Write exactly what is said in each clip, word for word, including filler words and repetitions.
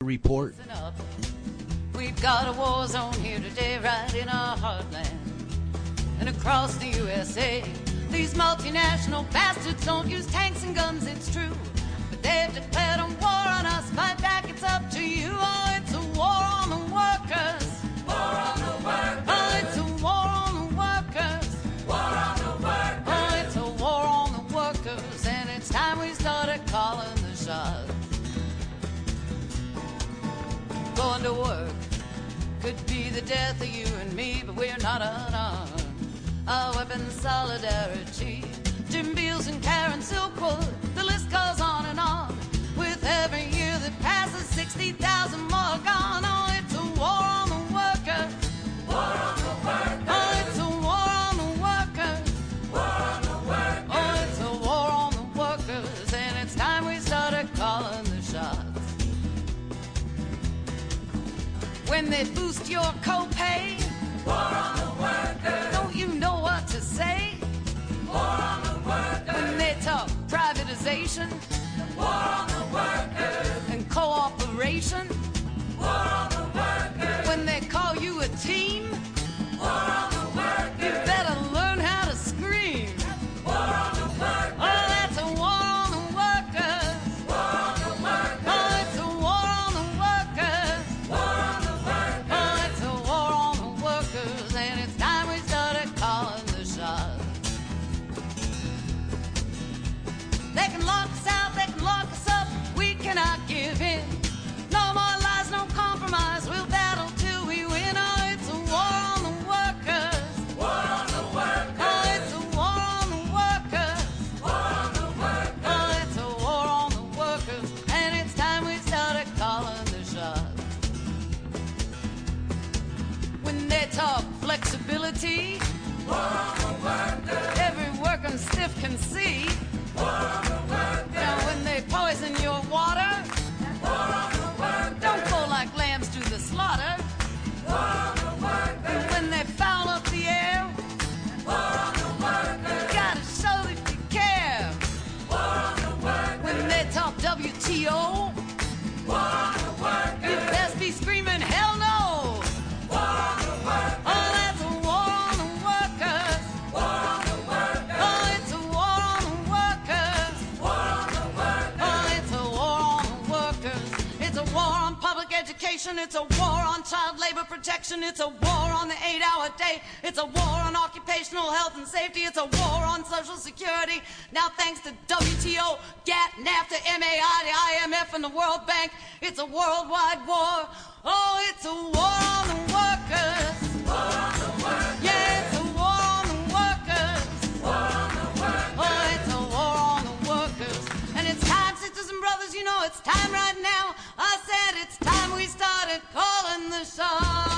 Report. We've got a war zone here today, right in our heartland. And across the U S A, these multinational bastards don't use tanks and guns, it's true. But they've declared a war on us, fight back, it's up to you. Oh, it's a war on the workers. War on the workers. Oh, it's a war on the workers. War on the workers. Oh, it's a war on the workers. And it's time we started calling the shots. Going to work could be the death of you and me, but we're not unarmed. Our weapons, solidarity. Jim Beals and Karen Silkwood, the list goes on and on. With every year that passes, sixty thousand more gone. Oh, it's a war on the workers. War on the workers. Oh, it's a war on the workers. War on the workers. Oh, it's a war on the workers. And it's time we started calling the shots. When they boost your copay, war on the workers. Don't you know what to say? War on the workers. When they talk privatization, war on the workers. And cooperation, war on the workers. When they call you a team, war on the workers. You better learn how to scream. War on the workers. Oh, that's a war on the workers. War on the workers. Oh, it's a war on the workers. War on the workers. Oh, it's a war on the workers. And it's time we started calling the shots. They can lock us out, they can lock us up, we cannot give in. No more lies, no compromise, we'll battle till we win. Oh, it's a war on the workers. War on the workers. Oh, it's a war on the workers. War on the workers. Oh, it's a war on the workers. And it's time we started calling the shots. When they talk flexibility, war on the workers. Every working stiff can see. Now when they poison your water, don't go like lambs to the slaughter. And when they foul up the air, you gotta show that you care. When they talk W T O, you best be screaming hell no. Oh, that's a war on the workers. Oh, it's a war on the workers. Oh, it's a war on the workers. It's a war on public education. It's a war on child labor protection. It's a war on the eight-hour day. It's a war on occupational health and safety. It's a war on Social Security. Now, thanks to W T O, GATT, NAFTA, M A I, the I M F, and the World Bank, it's a worldwide war. Oh, it's a war on the workers. War on the workers. Yeah, it's a war on the workers. War on the workers. Oh, it's a war on the workers. And it's time, sisters and brothers, you know it's time right now. I said it's time we started calling the shots.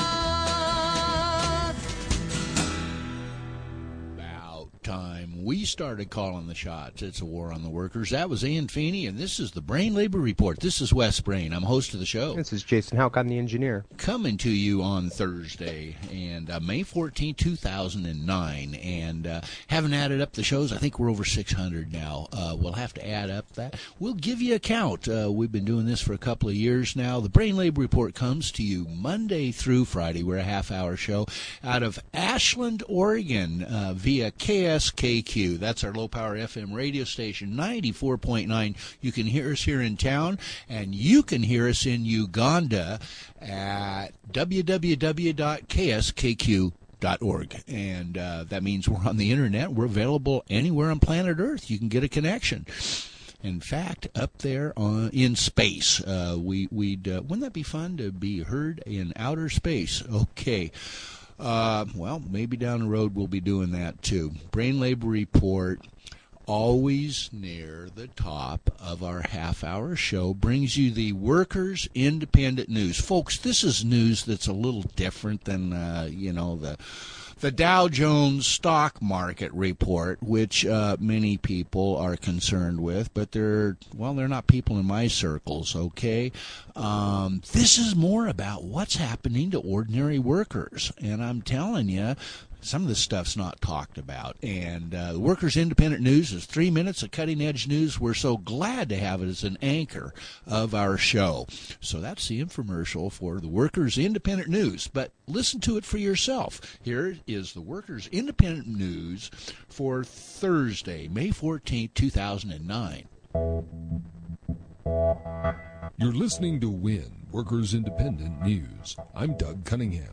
About time we started calling the shots. It's a war on the workers. That was Ian Feeney, and this is the Brain Labor Report. This is Wes Brain. I'm host of the show. This is Jason Houck. I'm the engineer. Coming to you on Thursday, and uh, May fourteenth, two thousand nine. And uh, haven't added up the shows. I think we're over six hundred now. Uh, we'll have to add up that. We'll give you a count. Uh, we've been doing this for a couple of years now. The Brain Labor Report comes to you Monday through Friday. We're a half-hour show out of Ashland, Oregon, uh, via K S K Q. That's our low-power F M radio station, ninety-four point nine. You can hear us here in town, and you can hear us in Uganda at w w w dot k s k q dot org. And uh, that means we're on the Internet. We're available anywhere on planet Earth. You can get a connection. In fact, up there on, in space, uh, we, we'd uh, wouldn't that be fun to be heard in outer space? Okay. Uh, well, maybe down the road we'll be doing that too. Brain Labor Report, always near the top of our half-hour show, brings you the Workers' Independent News. Folks, this is news that's a little different than, uh, you know, the the Dow Jones Stock Market Report, which uh, many people are concerned with, but they're, well, they're not people in my circles, okay? Um, this is more about what's happening to ordinary workers, and I'm telling you, some of this stuff's not talked about. And uh, the Workers Independent News is three minutes of cutting-edge news. We're so glad to have it as an anchor of our show. So that's the infomercial for the Workers Independent News. But listen to it for yourself. Here is the Workers Independent News for Thursday, May fourteenth, two thousand nine. You're listening to WIN, Workers Independent News. I'm Doug Cunningham.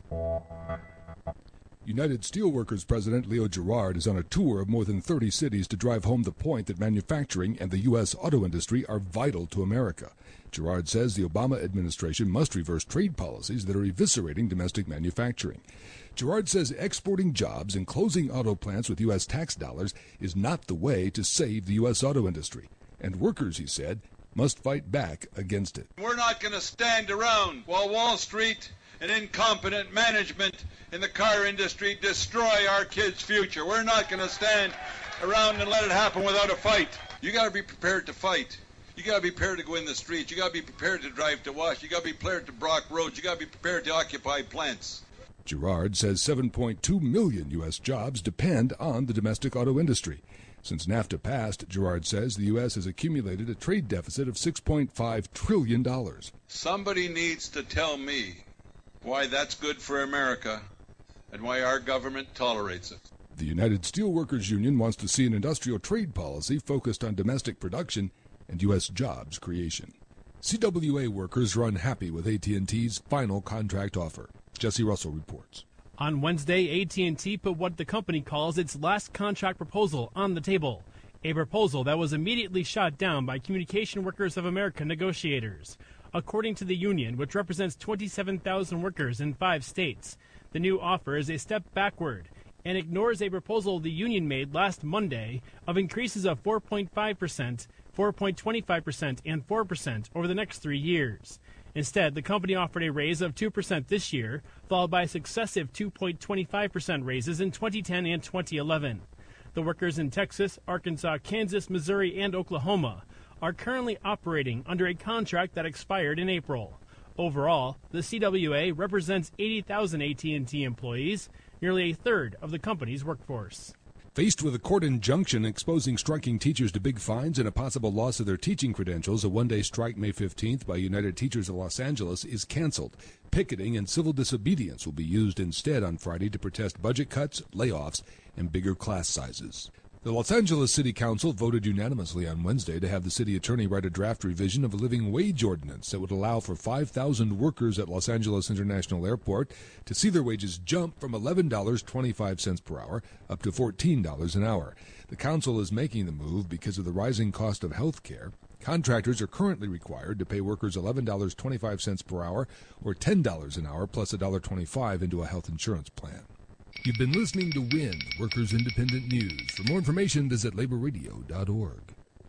United Steelworkers President Leo Gerard is on a tour of more than thirty cities to drive home the point that manufacturing and the U S auto industry are vital to America. Gerard says the Obama administration must reverse trade policies that are eviscerating domestic manufacturing. Gerard says exporting jobs and closing auto plants with U S tax dollars is not the way to save the U S auto industry. And workers, he said, must fight back against it. We're not going to stand around while Wall Street and incompetent management in the car industry destroy our kids' future. We're not going to stand around and let it happen without a fight. You got to be prepared to fight. You got to be prepared to go in the streets. You got to be prepared to drive to Wash. You got to be prepared to block roads. You got to be prepared to occupy plants. Gerard says seven point two million U S jobs depend on the domestic auto industry. Since NAFTA passed, Gerard says the U S has accumulated a trade deficit of six point five trillion dollars. Somebody needs to tell me why that's good for America and why our government tolerates it. The United Steelworkers Union wants to see an industrial trade policy focused on domestic production and U S jobs creation. C W A workers are unhappy with A T and T's final contract offer. Jesse Russell reports. On Wednesday, A T and T put what the company calls its last contract proposal on the table, a proposal that was immediately shot down by Communication Workers of America negotiators. According to the union, which represents twenty-seven thousand workers in five states, the new offer is a step backward and ignores a proposal the union made last Monday of increases of four point five percent, four point two five percent, and four percent over the next three years. Instead, the company offered a raise of two percent this year, followed by successive two point two five percent raises in twenty ten and twenty eleven. The workers in Texas, Arkansas, Kansas, Missouri, and Oklahoma are currently operating under a contract that expired in April. Overall, the C W A represents eighty thousand A T and T employees, nearly a third of the company's workforce. Faced with a court injunction exposing striking teachers to big fines and a possible loss of their teaching credentials, a one-day strike May fifteenth by United Teachers of Los Angeles is canceled. Picketing and civil disobedience will be used instead on Friday to protest budget cuts, layoffs, and bigger class sizes. The Los Angeles City Council voted unanimously on Wednesday to have the city attorney write a draft revision of a living wage ordinance that would allow for five thousand workers at Los Angeles International Airport to see their wages jump from eleven dollars and twenty-five cents per hour up to fourteen dollars an hour. The council is making the move because of the rising cost of health care. Contractors are currently required to pay workers eleven dollars and twenty-five cents per hour or ten dollars an hour plus one dollar and twenty-five cents into a health insurance plan. You've been listening to WIN, Workers Independent News. For more information, visit labor radio dot org.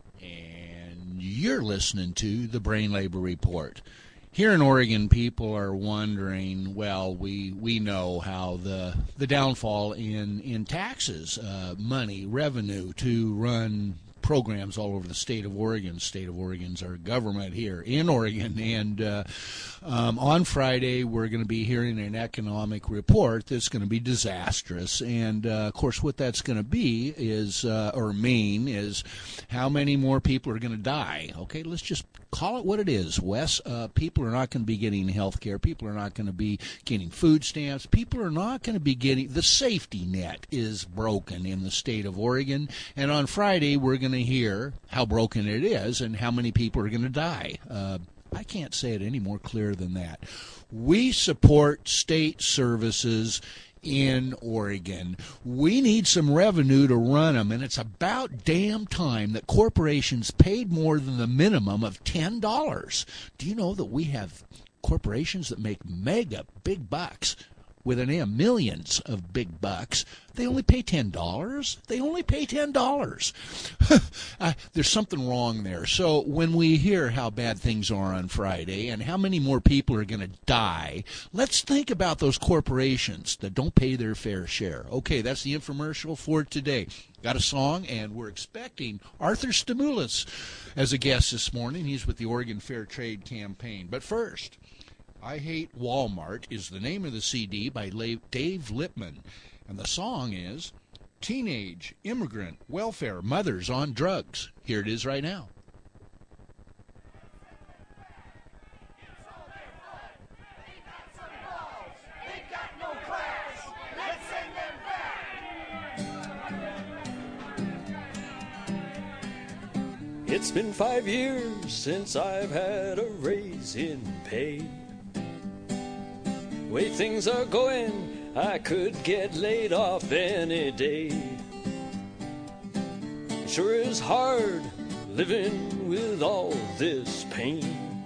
And you're listening to the Brain Labor Report. Here in Oregon, people are wondering, well, we we know how the the downfall in, in taxes, uh, money, revenue to run programs all over the state of Oregon. State of Oregon's our government here in Oregon. And uh, um, on Friday, we're going to be hearing an economic report that's going to be disastrous. And, uh, of course, what that's going to be is, uh, or mean, is how many more people are going to die. Okay, let's just call it what it is, Wes. Uh, people are not going to be getting health care. People are not going to be getting food stamps. People are not going to be getting, the safety net is broken in the state of Oregon. And on Friday, we're going to hear how broken it is and how many people are going to die. Uh, I can't say it any more clear than that. We support state services in Oregon. We need some revenue to run them, and it's about damn time that corporations paid more than the minimum of ten dollars. Do you know that we have corporations that make mega big bucks? With an M, millions of big bucks, they only pay ten dollars. They only pay ten dollars. uh, there's something wrong there. So when we hear how bad things are on Friday and how many more people are going to die, let's think about those corporations that don't pay their fair share. Okay, that's the infomercial for today. Got a song, and we're expecting Arthur Stamoulis as a guest this morning. He's with the Oregon Fair Trade Campaign. But first, I Hate Walmart is the name of the C D by Dave Lippman. And the song is Teenage Immigrant Welfare Mothers on Drugs. Here it is right now. It's been five years since I've had a raise in pay. Way things are going, I could get laid off any day. Sure is hard living with all this pain.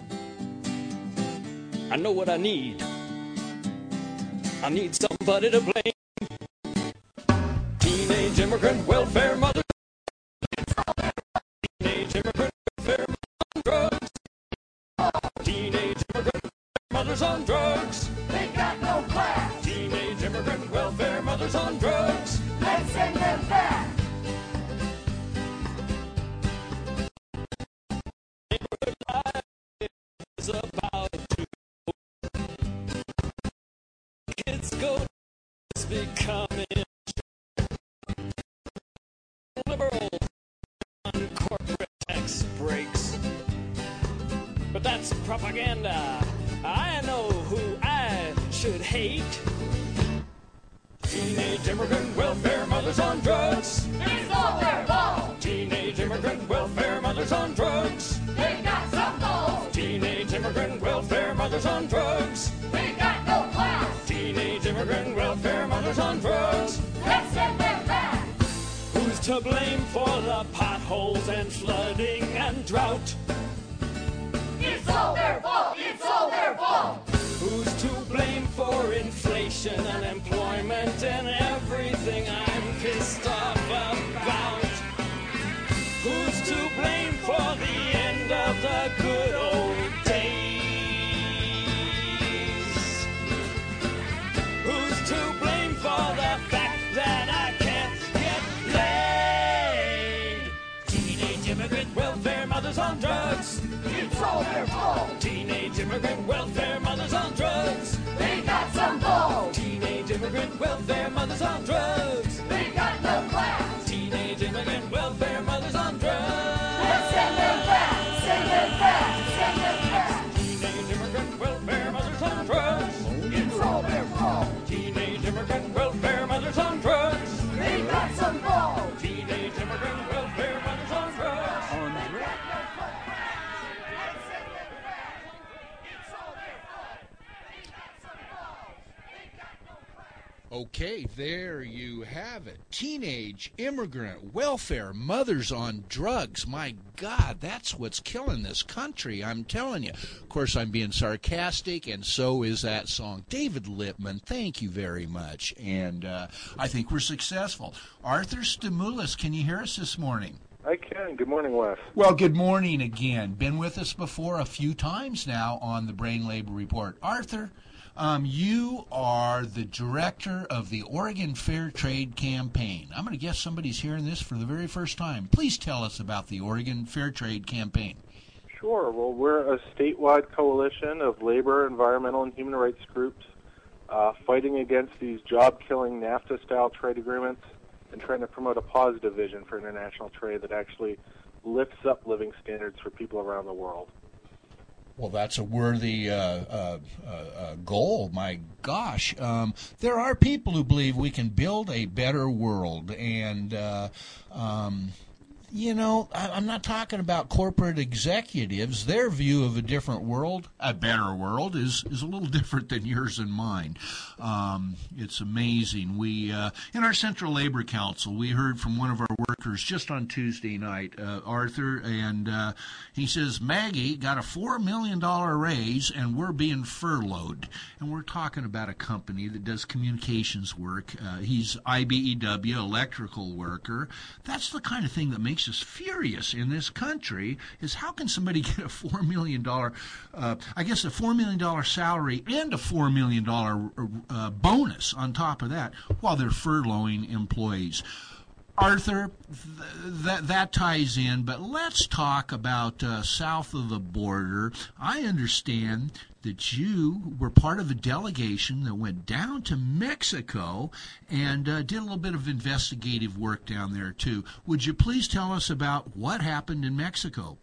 I know what I need. I need somebody to blame. Teenage immigrant welfare mother. Teenage immigrant welfare on drugs. Teenage immigrant mothers on drugs. They got no class. Teenage immigrant welfare mothers on drugs. Let's send them back. Neighborhood life is about to go. Kids go to becoming liberal on corporate tax breaks. But that's propaganda. I know who I should hate. Teenage immigrant welfare mothers on drugs. It's all their fault. Teenage immigrant welfare mothers on drugs. They got some gold. Teenage immigrant welfare mothers on drugs. They got no class. Teenage immigrant welfare mothers on drugs. Let's send them back. Who's to blame for the potholes and flooding and drought? It's all their fault. It's all their fault. Who's to blame for inflation, unemployment, and everything I'm pissed off about? Who's to blame for the end of the good old days? Who's to blame for the fact that I can't get laid? Teenage immigrant welfare mothers on drugs. It's all their fault. Teenage immigrant welfare mothers on drugs. They got some gold. Teenage immigrant welfare mothers on drugs. They got no class. Teenage immigrant welfare mothers on drugs. Let's send them back. Send them back. Send them back. Teenage immigrant welfare mothers on drugs. It's all their fault. Teenage immigrant welfare mothers on drugs. They got some gold. Teenage immigrant welfare mothers on drugs. Okay, there you have it. Teenage immigrant welfare mothers on drugs. My God, that's what's killing this country, I'm telling you. Of course, I'm being sarcastic, and so is that song. David Lippman, thank you very much. And uh, I think we're successful. Arthur Stimulus, can you hear us this morning? I can. Good morning, Wes. Well, good morning again. Been with us before a few times now on the Brain Labor Report. Arthur, Um, you are the director of the Oregon Fair Trade Campaign. I'm going to guess somebody's hearing this for the very first time. Please tell us about the Oregon Fair Trade Campaign. Sure. Well, we're a statewide coalition of labor, environmental, and human rights groups uh, fighting against these job-killing NAFTA-style trade agreements and trying to promote a positive vision for international trade that actually lifts up living standards for people around the world. Well, that's a worthy uh, uh, uh, goal. My gosh, um, there are people who believe we can build a better world, and uh, um, you know, I, I'm not talking about corporate executives. Their view of a different world, a better world, is is a little different than yours and mine. Um, it's amazing. We uh, in our Central Labor Council, we heard from one of our workers just on Tuesday night, uh, Arthur, and uh, he says Maggie got a four million dollar raise, and we're being furloughed. And we're talking about a company that does communications work. Uh, he's I B E W, electrical worker. That's the kind of thing that makes us furious in this country. Is how can somebody get a four million dollar, uh, I guess a four million dollar salary and a four million dollar uh, bonus on top of that while they're furloughing employees? Arthur, th- that that ties in, but let's talk about uh, south of the border. I understand that you were part of a delegation that went down to Mexico and uh, did a little bit of investigative work down there, too. Would you please tell us about what happened in Mexico?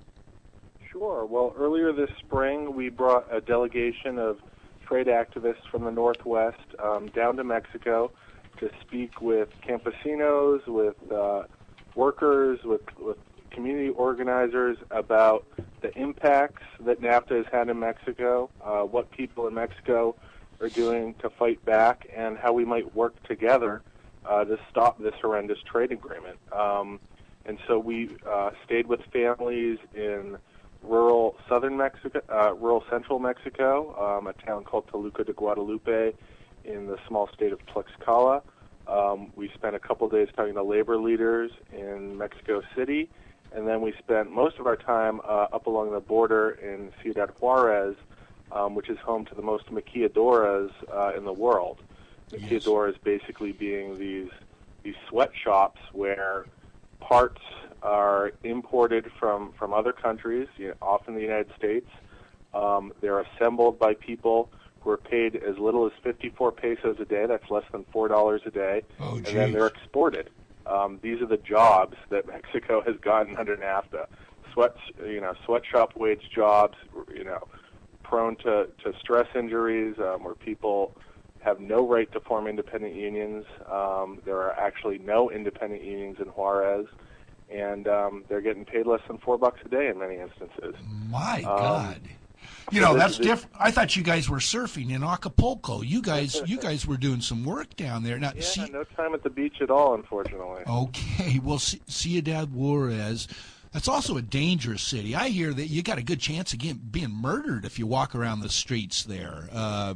Sure. Well, earlier this spring, we brought a delegation of trade activists from the Northwest um, down to Mexico to speak with campesinos, with uh, workers, with, with community organizers about the impacts that NAFTA has had in Mexico, uh, what people in Mexico are doing to fight back, and how we might work together uh, to stop this horrendous trade agreement. Um, and so we uh, stayed with families in rural southern Mexico, uh, rural central Mexico, um, a town called Toluca de Guadalupe in the small state of Tlaxcala. Um, we spent a couple days talking to labor leaders in Mexico City, and then we spent most of our time uh, up along the border in Ciudad Juarez, um, which is home to the most maquiladoras uh, in the world. Maquiladoras basically being these these sweatshops where parts are imported from, from other countries, you know, often the United States. Um, they're assembled by people who are paid as little as fifty-four pesos a day. That's less than four dollars a day. Oh, and then they're exported. Um, these are the jobs that Mexico has gotten under NAFTA. Sweat, you know, sweatshop wage jobs, you know, prone to, to stress injuries, um, where people have no right to form independent unions. Um, there are actually no independent unions in Juarez, and um, they're getting paid less than four bucks a day in many instances. My Um, God. You so know, this that's is- different. I thought you guys were surfing in Acapulco. You guys you guys were doing some work down there. Now, Yeah, see, no time at the beach at all, unfortunately. okay, well, C- Ciudad Juarez, that's also a dangerous city. I hear that you got a good chance of getting, being murdered if you walk around the streets there. Uh,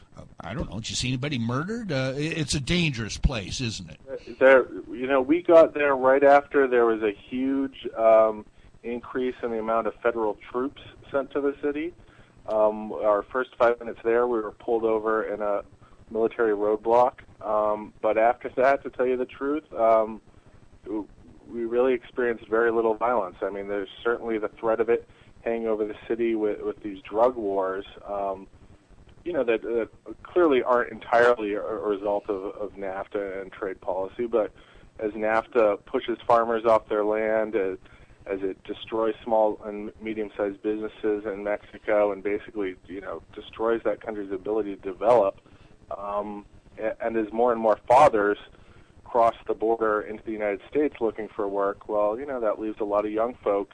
I don't know. Did you see anybody murdered? Uh, it- it's a dangerous place, isn't it? There, you know, we got there right after there was a huge um, increase in the amount of federal troops sent to the city. Um, our first five minutes there, we were pulled over in a military roadblock. Um, but after that, to tell you the truth, um, we really experienced very little violence. I mean, there's certainly the threat of it hanging over the city with, with these drug wars, um, you know, that, that clearly aren't entirely a, a result of, of NAFTA and trade policy. But as NAFTA pushes farmers off their land, as, as it destroys small and medium-sized businesses in Mexico and basically, you know, destroys that country's ability to develop, um, and as more and more fathers cross the border into the United States looking for work, well, you know, that leaves a lot of young folks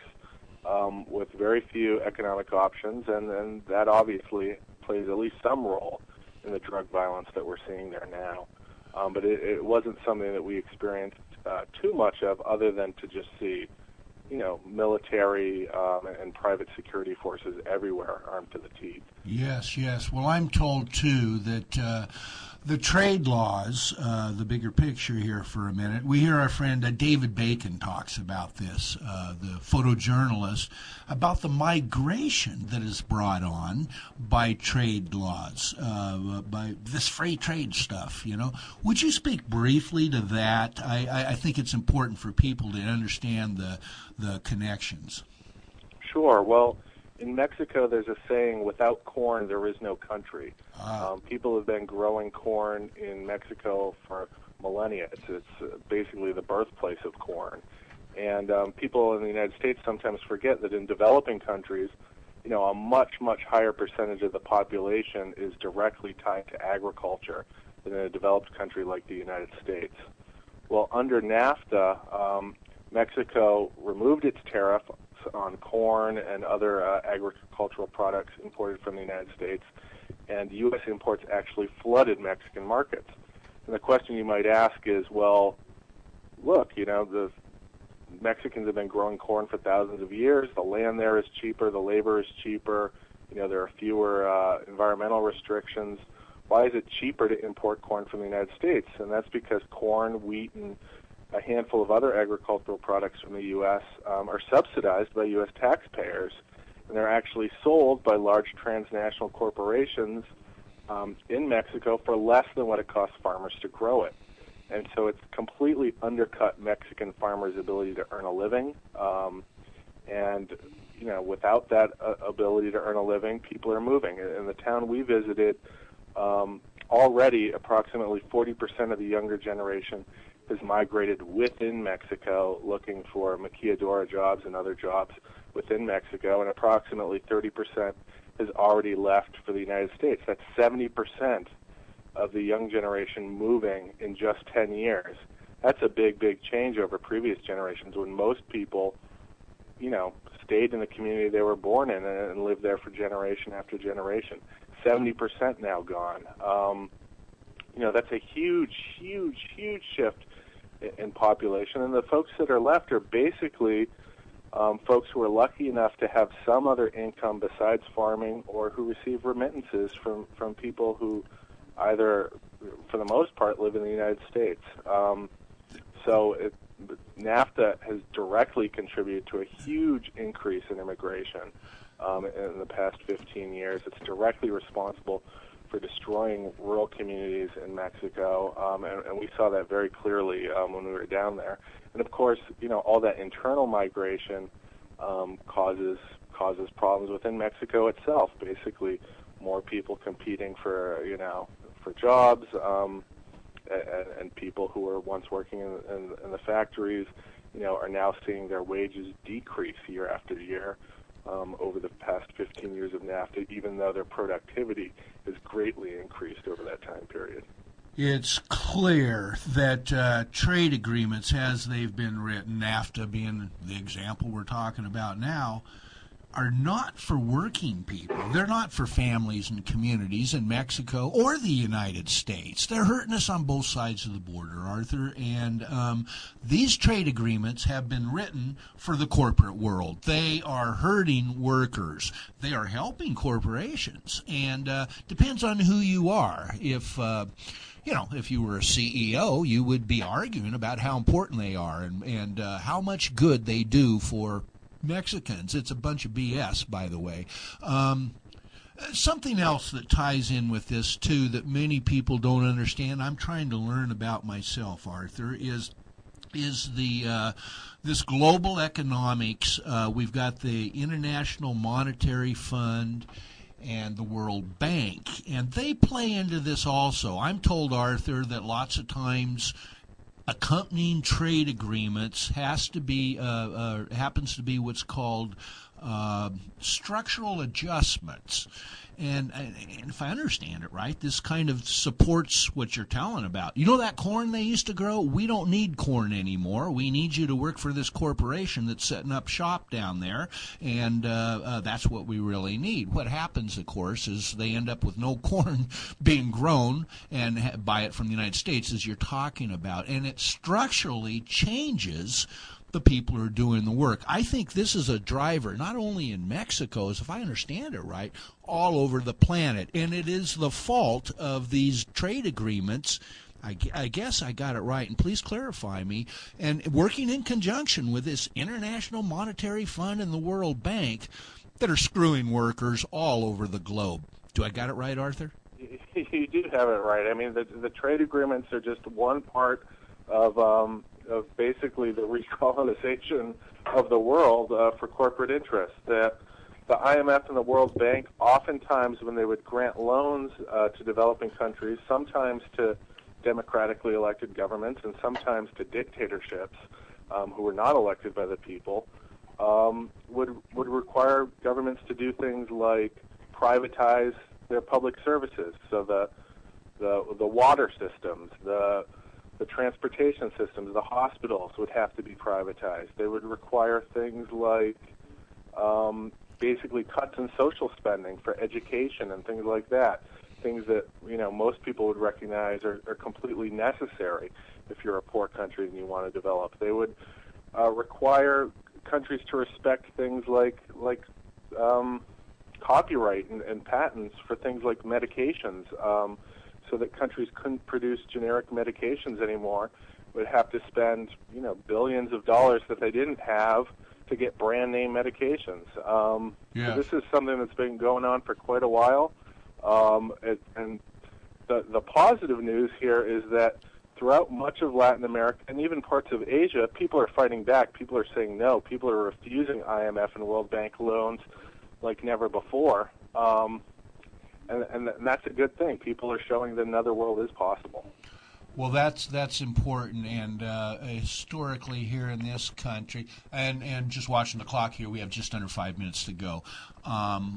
um, with very few economic options, and, and that obviously plays at least some role in the drug violence that we're seeing there now. Um, but it, it wasn't something that we experienced uh, too much of, other than to just see, you know, military um, and private security forces everywhere armed to the teeth. Yes, yes. Well, I'm told, too, that uh, the trade laws, uh, the bigger picture here for a minute, we hear our friend uh, David Bacon talks about this, uh, the photojournalist, about the migration that is brought on by trade laws, uh, by this free trade stuff, you know. Would you speak briefly to that? I, I, I think it's important for people to understand the, the connections. Sure. Well, in Mexico, there's a saying, without corn, there is no country. Ah. Um, people have been growing corn in Mexico for millennia. It's, it's uh, basically the birthplace of corn. And um, people in the United States sometimes forget that in developing countries, you know, a much, much higher percentage of the population is directly tied to agriculture than in a developed country like the United States. Well, under NAFTA, um, Mexico removed its tariff on corn and other uh, agricultural products imported from the United States, and U S imports actually flooded Mexican markets. And the question you might ask is, well, look, you know, the Mexicans have been growing corn for thousands of years. The land there is cheaper. The labor is cheaper. You know, there are fewer uh, environmental restrictions. Why is it cheaper to import corn from the United States? And that's because corn, wheat, and a handful of other agricultural products from the U S um, are subsidized by U S taxpayers, and they're actually sold by large transnational corporations um, in Mexico for less than what it costs farmers to grow it. And so it's completely undercut Mexican farmers' ability to earn a living. Um, and, you know, without that uh, ability to earn a living, people are moving. In the town we visited, um, already approximately forty percent of the younger generation has migrated within Mexico looking for maquiladora jobs and other jobs within Mexico, and approximately thirty percent has already left for the United States. That's seventy percent of the young generation moving in just ten years. That's a big, big change over previous generations when most people, you know, stayed in the community they were born in and lived there for generation after generation. seventy percent now gone. Um, you know, that's a huge, huge, huge shift in, in population. And the folks that are left are basically um, folks who are lucky enough to have some other income besides farming, or who receive remittances from, from people who either, for the most part, live in the United States. Um, so it, NAFTA has directly contributed to a huge increase in immigration um, in the past fifteen years. It's directly responsible for destroying rural communities in Mexico, um, and, and we saw that very clearly um, when we were down there. And of course, you know, all that internal migration um, causes causes problems within Mexico itself. Basically, more people competing for you know for jobs. Um, And, and people who were once working in, in, in the factories, you know, are now seeing their wages decrease year after year um, over the past fifteen years of NAFTA, even though their productivity has greatly increased over that time period. It's clear that uh, trade agreements, as they've been written, NAFTA being the example we're talking about now, are not for working people. They're not for families and communities in Mexico or the United States. They're hurting us on both sides of the border, Arthur. And um, these trade agreements have been written for the corporate world. They are hurting workers. They are helping corporations. And uh, depends on who you are. If uh, you know, if you were a C E O, you would be arguing about how important they are and, and uh, how much good they do for Mexicans. It's a bunch of B S, by the way. Um, something else that ties in with this, too, that many people don't understand, I'm trying to learn about myself, Arthur, is is the uh, this global economics. Uh, we've got the International Monetary Fund and the World Bank, and they play into this also. I'm told, Arthur, that lots of times accompanying trade agreements has to be uh, uh, happens to be what's called uh, structural adjustments. And, and if I understand it right, this kind of supports what you're telling about. You know that corn they used to grow? We don't need corn anymore. We need you to work for this corporation that's setting up shop down there, and uh, uh, that's what we really need. What happens, of course, is they end up with no corn being grown and ha- buy it from the United States, as you're talking about, and it structurally changes the people who are doing the work. I think this is a driver, not only in Mexico, as if I understand it right, all over the planet. And it is the fault of these trade agreements. I, I guess I got it right, and please clarify me. And working in conjunction with this International Monetary Fund and the World Bank that are screwing workers all over the globe. Do I got it right, Arthur? You do have it right. I mean, the, the trade agreements are just one part of um, of basically the recolonization of the world uh, for corporate interests. That the I M F and the World Bank, oftentimes when they would grant loans uh, to developing countries, sometimes to democratically elected governments and sometimes to dictatorships um, who were not elected by the people, um, would would require governments to do things like privatize their public services. So the the the water systems, the the transportation systems, the hospitals would have to be privatized. They would require things like um, basically cuts in social spending for education and things like that, things that you know most people would recognize are, are completely necessary if you're a poor country and you want to develop. They would uh, require countries to respect things like like um, copyright and, and patents for things like medications, um, so that countries couldn't produce generic medications anymore, would have to spend, you know, billions of dollars that they didn't have to get brand name medications. Um, yeah. So this is something that's been going on for quite a while. Um, it, and the the positive news here is that throughout much of Latin America and even parts of Asia, people are fighting back. People are saying no. People are refusing I M F and World Bank loans like never before. Um, and, and that's a good thing. People are showing that another world is possible. Well, that's that's important, and uh, historically here in this country, and, and just watching the clock here, we have just under five minutes to go. Um,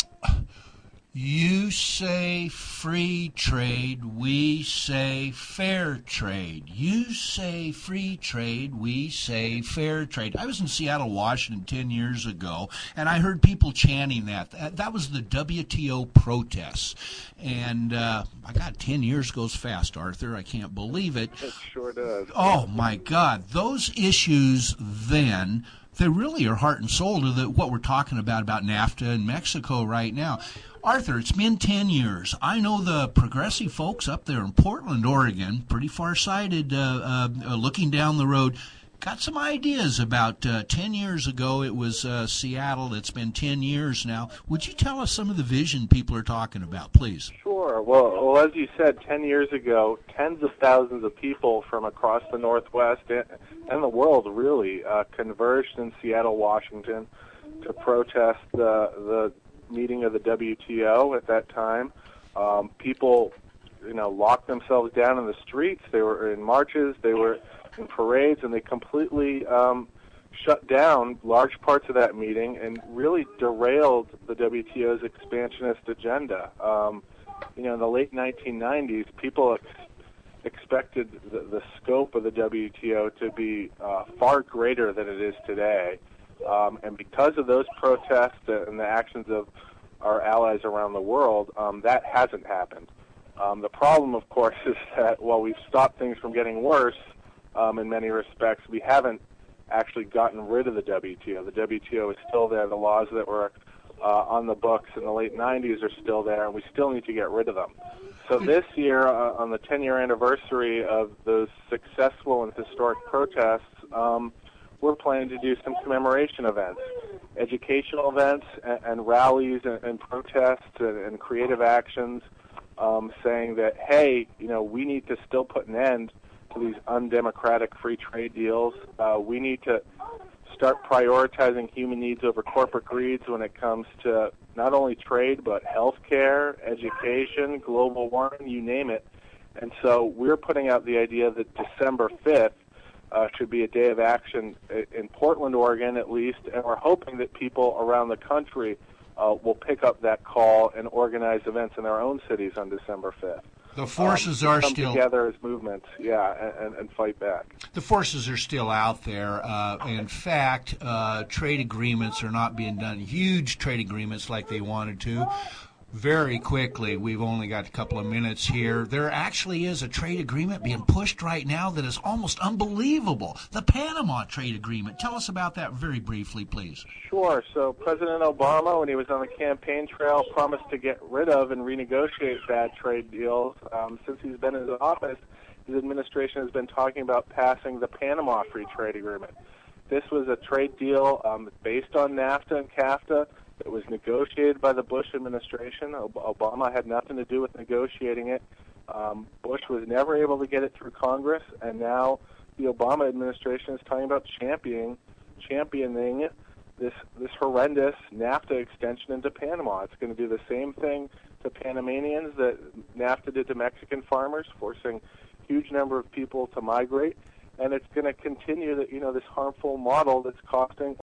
you say free trade, we say fair trade. You say free trade, we say fair trade. I was in Seattle, Washington ten years ago, and I heard people chanting that. That, that was the W T O protests. And, uh, my God, ten years goes fast, Arthur. I can't believe it. It sure does. Oh, my God. Those issues then, they really are heart and soul to the, what we're talking about, about NAFTA and Mexico right now. Arthur, it's been ten years. I know the progressive folks up there in Portland, Oregon, pretty far-sighted, uh, uh, looking down the road, got some ideas about uh, ten years ago. It was uh, Seattle. It's been ten years now. Would you tell us some of the vision people are talking about, please? Sure. Well, well, as you said, ten years ago, tens of thousands of people from across the Northwest and the world, really, uh, converged in Seattle, Washington, to protest the the meeting of the W T O at that time. Um, people, you know, locked themselves down in the streets. They were in marches. They were in parades, and they completely um, shut down large parts of that meeting and really derailed the W T O's expansionist agenda. Um, you know, in the late nineteen nineties, people ex- expected the, the scope of the W T O to be uh, far greater than it is today. Um, and because of those protests and the actions of our allies around the world, um, that hasn't happened. Um, the problem, of course, is that while we've stopped things from getting worse um, in many respects, we haven't actually gotten rid of the W T O. The W T O is still there. The laws that were uh, on the books in the late nineties are still there, and we still need to get rid of them. So this year, uh, on the ten-year anniversary of those successful and historic protests, um, we're planning to do some commemoration events, educational events, and, and rallies and, and protests and, and creative actions, um, saying that, hey, you know, we need to still put an end to these undemocratic free trade deals. Uh, we need to start prioritizing human needs over corporate greeds when it comes to not only trade but healthcare, education, global warming, you name it. And so we're putting out the idea that December fifth Uh, should be a day of action in Portland, Oregon, at least, and we're hoping that people around the country uh, will pick up that call and organize events in their own cities on December fifth. The forces um, are come still together as movements, yeah, and, and fight back. The forces are still out there. Uh, in fact, uh, trade agreements are not being done. Huge trade agreements like they wanted to. Very quickly, we've only got a couple of minutes here. There actually is a trade agreement being pushed right now that is almost unbelievable. The Panama trade agreement. Tell us about that very briefly, please. Sure. So President Obama, when he was on the campaign trail, promised to get rid of and renegotiate bad trade deals. Um, since he's been in office, his administration has been talking about passing the Panama Free Trade Agreement. This was a trade deal um, based on NAFTA and CAFTA. It was negotiated by the Bush administration. Obama had nothing to do with negotiating it. Um, Bush was never able to get it through Congress, and now the Obama administration is talking about championing, championing this this horrendous NAFTA extension into Panama. It's going to do the same thing to Panamanians that NAFTA did to Mexican farmers, forcing a huge number of people to migrate. And it's going to continue that, you know, this harmful model that's costing